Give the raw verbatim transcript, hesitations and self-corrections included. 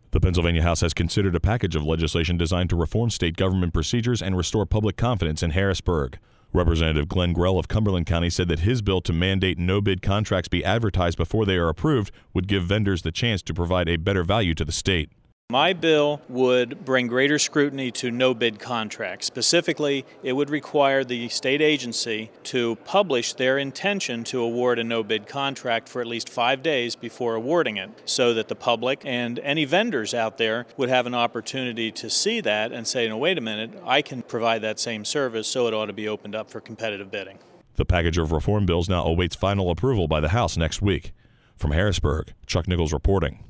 The Pennsylvania House has considered a package of legislation designed to reform state government procedures and restore public confidence in Harrisburg. Representative Glenn Grell of Cumberland County said that his bill to mandate no-bid contracts be advertised before they are approved would give vendors the chance to provide a better value to the state. My bill would bring greater scrutiny to no-bid contracts. Specifically, it would require the state agency to publish their intention to award a no-bid contract for at least five days before awarding it, so that the public and any vendors out there would have an opportunity to see that and say, no, wait a minute, I can provide that same service, so it ought to be opened up for competitive bidding. The package of reform bills now awaits final approval by the House next week. From Harrisburg, Chuck Nichols reporting.